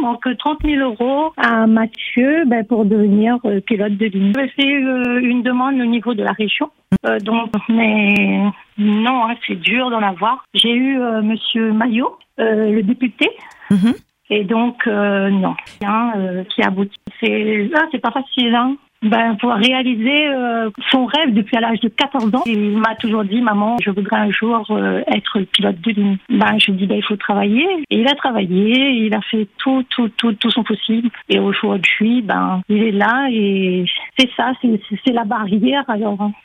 manque 30 000 € à Mathieu pour devenir pilote de ligne. J'ai fait une demande au niveau de la région, mais non, c'est dur d'en avoir. J'ai eu Monsieur Maillot, le député. Mhm. Et donc, non, qui aboutit. C'est pas facile, hein. Pour réaliser son rêve depuis à l'âge de 14 ans. Il m'a toujours dit, maman, je voudrais un jour être pilote de ligne. Je lui dis, il faut travailler. Et il a travaillé, il a fait tout son possible. Et aujourd'hui, il est là et c'est ça, c'est la barrière alors.